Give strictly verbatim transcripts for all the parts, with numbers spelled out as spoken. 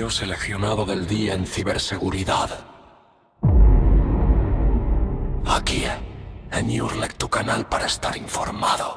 video seleccionado del día en ciberseguridad. Aquí, en Urlec, tu canal para estar informado.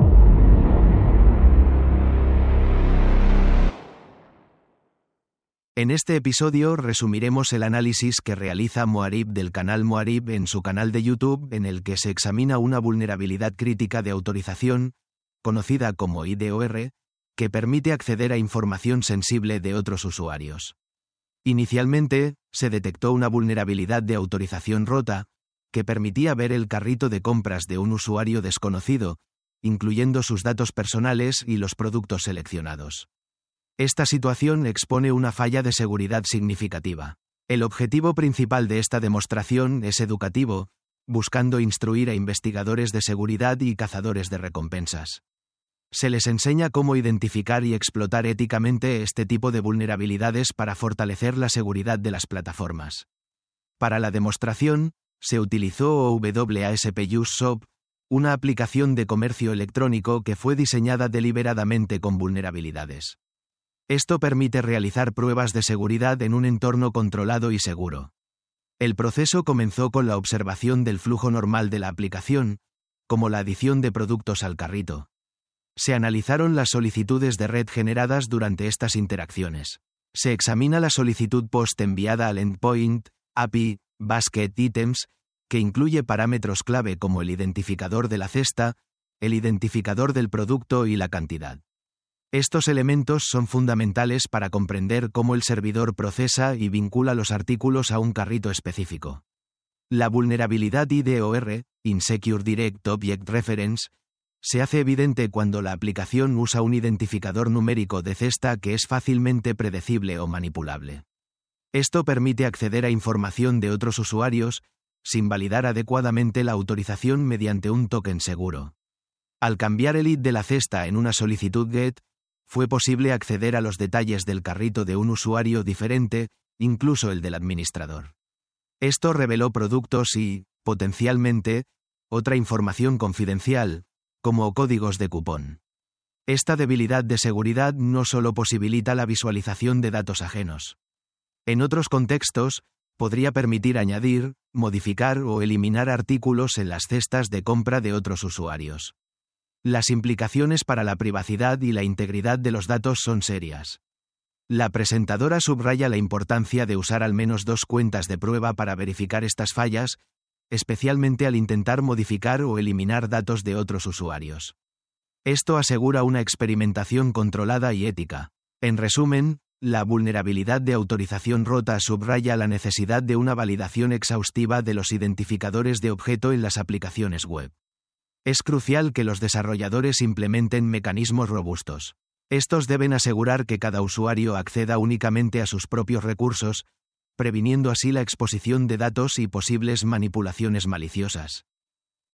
En este episodio resumiremos el análisis que realiza Moarib del canal Moarib en su canal de YouTube, en el que se examina una vulnerabilidad crítica de autorización, conocida como I D O R, que permite acceder a información sensible de otros usuarios. Inicialmente, se detectó una vulnerabilidad de autorización rota, que permitía ver el carrito de compras de un usuario desconocido, incluyendo sus datos personales y los productos seleccionados. Esta situación expone una falla de seguridad significativa. El objetivo principal de esta demostración es educativo, buscando instruir a investigadores de seguridad y cazadores de recompensas. Se les enseña cómo identificar y explotar éticamente este tipo de vulnerabilidades para fortalecer la seguridad de las plataformas. Para la demostración, se utilizó WASP-UseShop, una aplicación de comercio electrónico que fue diseñada deliberadamente con vulnerabilidades. Esto permite realizar pruebas de seguridad en un entorno controlado y seguro. El proceso comenzó con la observación del flujo normal de la aplicación, como la adición de productos al carrito. Se analizaron las solicitudes de red generadas durante estas interacciones. Se examina la solicitud post enviada al endpoint, A P I, Basket Items, que incluye parámetros clave como el identificador de la cesta, el identificador del producto y la cantidad. Estos elementos son fundamentales para comprender cómo el servidor procesa y vincula los artículos a un carrito específico. La vulnerabilidad I D O R, Insecure Direct Object Reference, se hace evidente cuando la aplicación usa un identificador numérico de cesta que es fácilmente predecible o manipulable. Esto permite acceder a información de otros usuarios, sin validar adecuadamente la autorización mediante un token seguro. Al cambiar el I D de la cesta en una solicitud GET, fue posible acceder a los detalles del carrito de un usuario diferente, incluso el del administrador. Esto reveló productos y, potencialmente, otra información confidencial, como códigos de cupón. Esta debilidad de seguridad no solo posibilita la visualización de datos ajenos. En otros contextos, podría permitir añadir, modificar o eliminar artículos en las cestas de compra de otros usuarios. Las implicaciones para la privacidad y la integridad de los datos son serias. La presentadora subraya la importancia de usar al menos dos cuentas de prueba para verificar estas fallas, especialmente al intentar modificar o eliminar datos de otros usuarios. Esto asegura una experimentación controlada y ética. En resumen, la vulnerabilidad de autorización rota subraya la necesidad de una validación exhaustiva de los identificadores de objeto en las aplicaciones web. Es crucial que los desarrolladores implementen mecanismos robustos. Estos deben asegurar que cada usuario acceda únicamente a sus propios recursos, previniendo así la exposición de datos y posibles manipulaciones maliciosas.